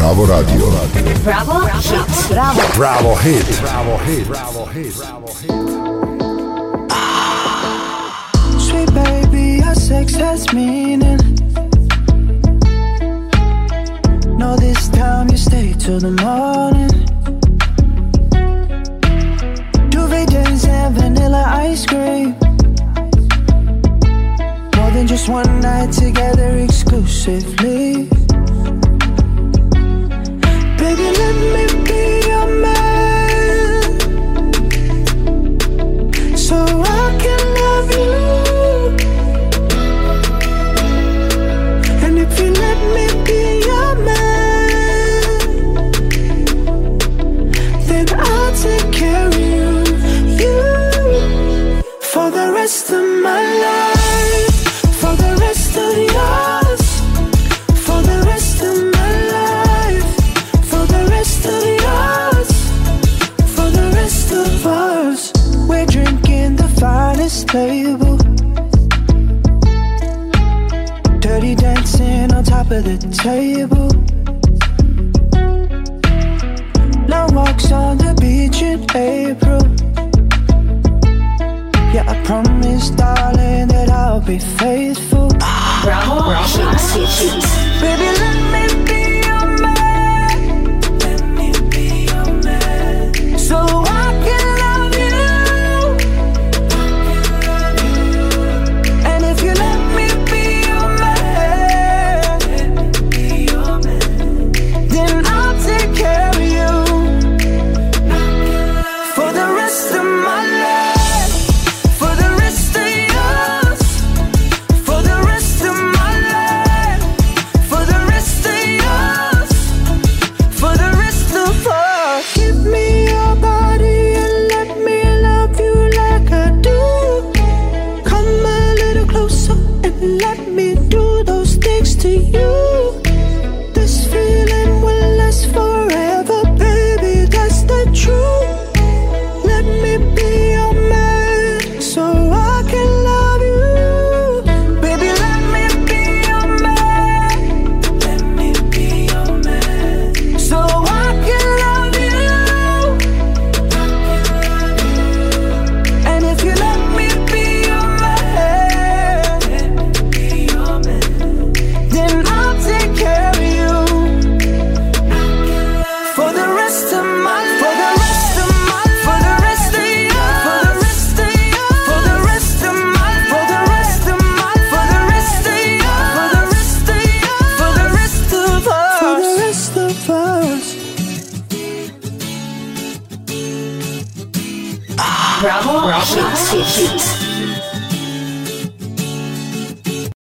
Bravo Radio. Bravo Hit. Bravo. Bravo Hit. Bravo Hit. Bravo Hit. Bravo Hit. Sweet baby, our sex has meaning. No, this time you stay till the morning. Duvet days and vanilla ice cream. More than just one night together exclusively. Baby, let me be your man, so I can love you. And if you let me be your man, then I'll take care of you, for the rest of my life, for the rest of yours, for the rest of my life, for the rest of yours, for the rest of us. We're drinking the finest label, dirty dancing on top of the table, long walks on the beach in April. Yeah, I promise, darling, that I'll be faithful. Bravo Hit. Baby, let me be your man. Let me be your man, so I can love you. And if you let me be your man, then I'll take care of you for the rest of my life, for the rest of yours, for the rest of my life, for the rest of yours, for the rest of us. Give me your body and let me love you like I do. Come a little closer and let me do those things to you. This feeling will last forever, baby, that's the truth. Let me be your man, so I can love you. Baby, let me be your man. Let me be your man, so I can love you. And if you let me be your man, then I'll take care of you for the rest of my life, for the rest of my life, for the rest of yours, for the rest of yours, for the rest of my life, for the rest of my life, for the rest of yours, for the rest of yours, for the rest of us, for the rest of us. Bravo Hit.